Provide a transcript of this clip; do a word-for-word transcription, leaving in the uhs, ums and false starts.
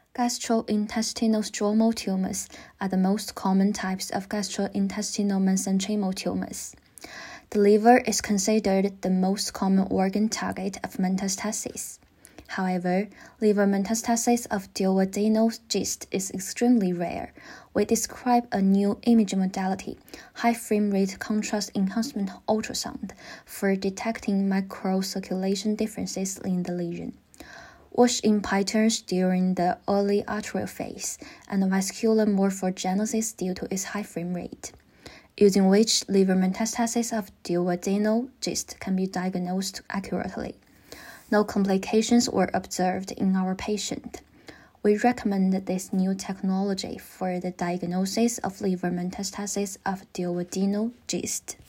Gastrointestinal stromal tumors are the most common types of gastrointestinal mesenchymal tumors. The liver is considered the most common organ target of metastasis. However, liver metastasis of duodenal cyst is extremely rare. We describe a new imaging modality, high frame rate contrast enhancement ultrasound, for detecting microcirculation differences in the lesion. Wash-in patterns during the early arterial phase, and vascular morphogenesis due to its high frame rate, using which liver metastasis of duodenal cyst can be diagnosed accurately. No complications were observed in our patient. We recommend this new technology for the diagnosis of liver metastasis of duodenal cyst.